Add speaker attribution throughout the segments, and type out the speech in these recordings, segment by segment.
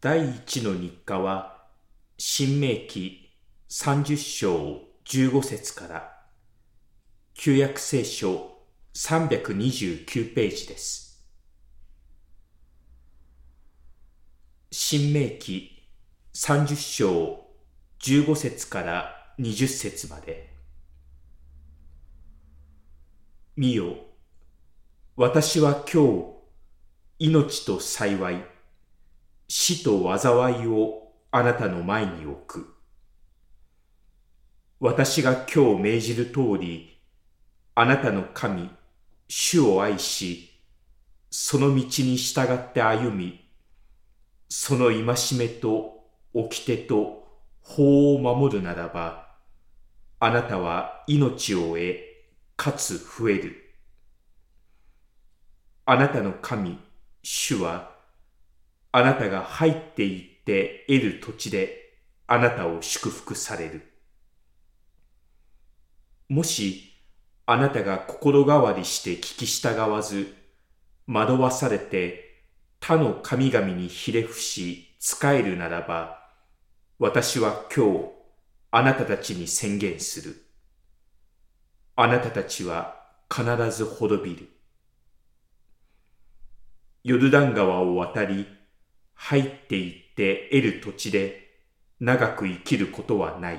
Speaker 1: 第一の日課は、新明記30章15節から旧約聖書329ページです。新明記30章15節から20節まで。見よ、私は今日、命と幸い、死と災いをあなたの前に置く。私が今日命じる通り、あなたの神、主を愛し、その道に従って歩み、その戒めと掟と法を守るならば、あなたは命を得、かつ増える。あなたの神、主は、あなたが入っていって得る土地であなたを祝福される。もしあなたが心変わりして聞き従わず、惑わされて他の神々にひれ伏し仕えるならば、私は今日あなたたちに宣言する。あなたたちは必ず滅びる。ヨルダン川を渡り、入っていって得る土地で長く生きることはない。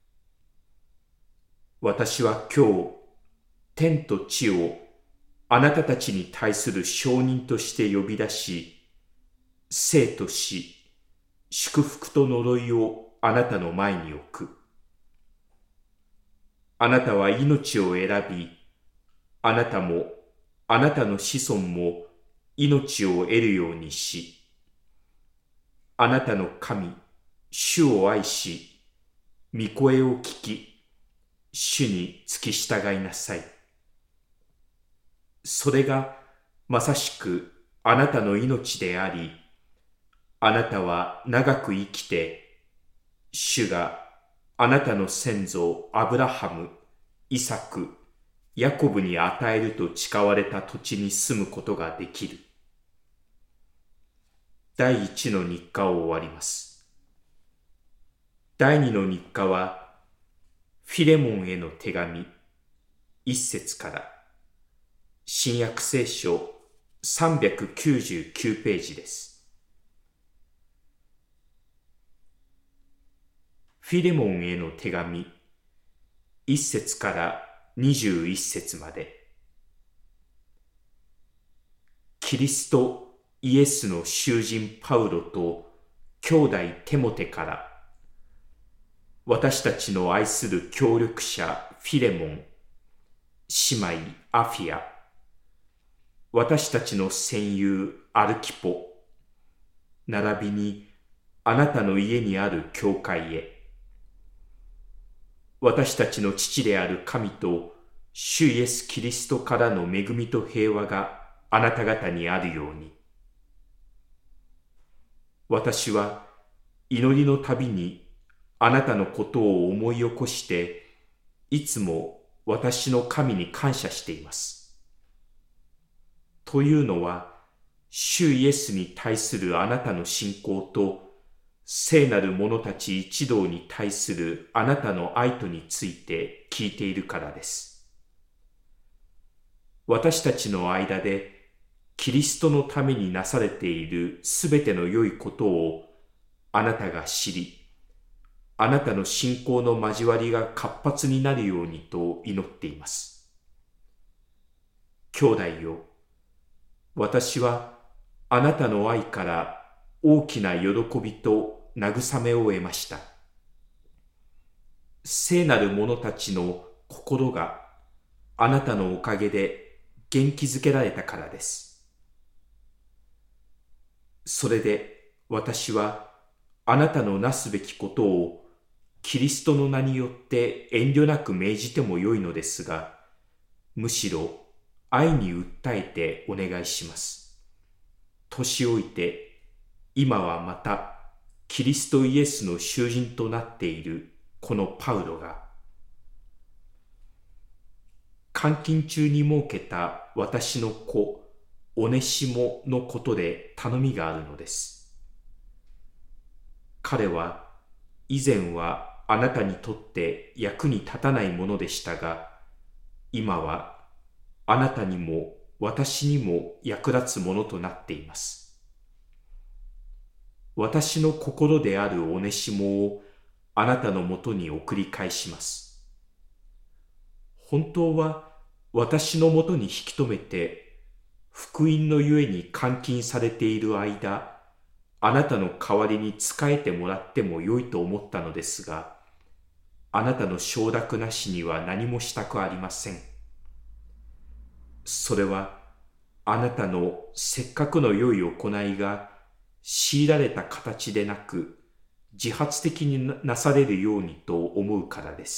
Speaker 1: 私は今日、天と地をあなたたちに対する証人として呼び出し、生と死、祝福と呪いをあなたの前に置く。あなたは命を選び、あなたもあなたの子孫も命を得るようにし、あなたの神、主を愛し、御声を聞き、主に付き従いなさい。それがまさしくあなたの命であり、あなたは長く生きて、主があなたの先祖アブラハム、イサク、ヤコブに与えると誓われた土地に住むことができる。第一の日課を終わります。第二の日課は、フィレモンへの手紙、一節から、新約聖書399ページです。フィレモンへの手紙、一節から21節まで。キリストイエスの囚人パウロと兄弟テモテから、私たちの愛する協力者フィレモン、姉妹アフィア、私たちの戦友アルキポ、並びにあなたの家にある教会へ、私たちの父である神と主イエスキリストからの恵みと平和があなた方にあるように。私は祈りのたびにあなたのことを思い起こして、いつも私の神に感謝しています。というのは、主イエスに対するあなたの信仰と、聖なる者たち一同に対するあなたの愛とについて聞いているからです。私たちの間で、キリストのためになされているすべての良いことをあなたが知り、あなたの信仰の交わりが活発になるようにと祈っています。兄弟よ、私はあなたの愛から大きな喜びと慰めを得ました。聖なる者たちの心があなたのおかげで元気づけられたからです。それで私はあなたのなすべきことをキリストの名によって遠慮なく命じてもよいのですが、むしろ愛に訴えてお願いします。年老いて今はまたキリストイエスの囚人となっているこのパウロが、監禁中に設けた私の子オネシモのことで頼みがあるのです。 彼は以前はあなたにとって役に立たないものでしたが、今はあなたにも私にも役立つものとなっています。私の心であるオネシモをあなたのもとに送り返します。本当は私のもとに引き止めて、福音のゆえに監禁されている間、あなたの代わりに仕えてもらってもよいと思ったのですが、あなたの承諾なしには何もしたくありません。それはあなたのせっかくの良い行いが強いられた形でなく、自発的になされるようにと思うからです。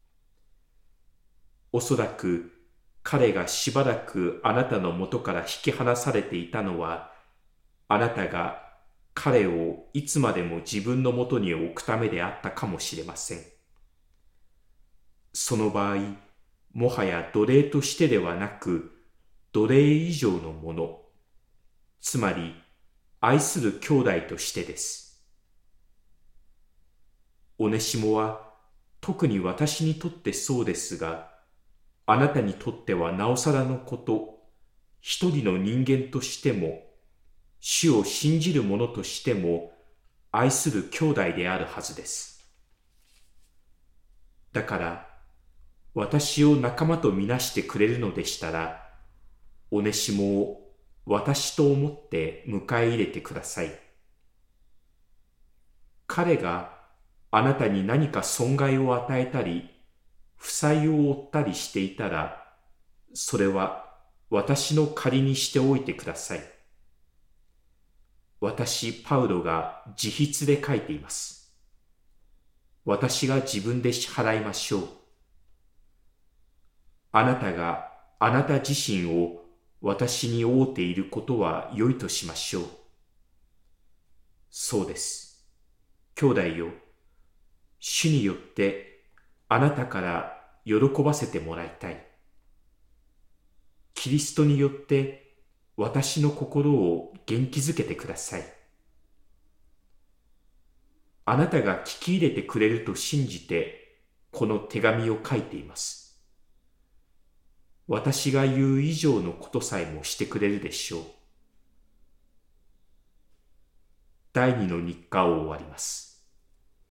Speaker 1: おそらく彼がしばらくあなたのもとから引き離されていたのは、あなたが彼をいつまでも自分のもとに置くためであったかもしれません。その場合、もはや奴隷としてではなく、奴隷以上のもの、つまり愛する兄弟としてです。オネシモは特に私にとってそうですが、あなたにとってはなおさらのこと、一人の人間としても、主を信じる者としても愛する兄弟であるはずです。だから私を仲間とみなしてくれるのでしたら、オネシモを私と思って迎え入れてください。彼があなたに何か損害を与えたり、負債を負ったりしていたら、それは私の借りにしておいてください。私、パウロが自筆で書いています。私が自分で支払いましょう。あなたがあなた自身を私に負うていることは良いとしましょう。そうです。兄弟よ、主によってあなたから喜ばせてもらいたい。キリストによって私の心を元気づけてください。あなたが聞き入れてくれると信じて、この手紙を書いています。私が言う以上のことさえもしてくれるでしょう。第二の日課を終わります。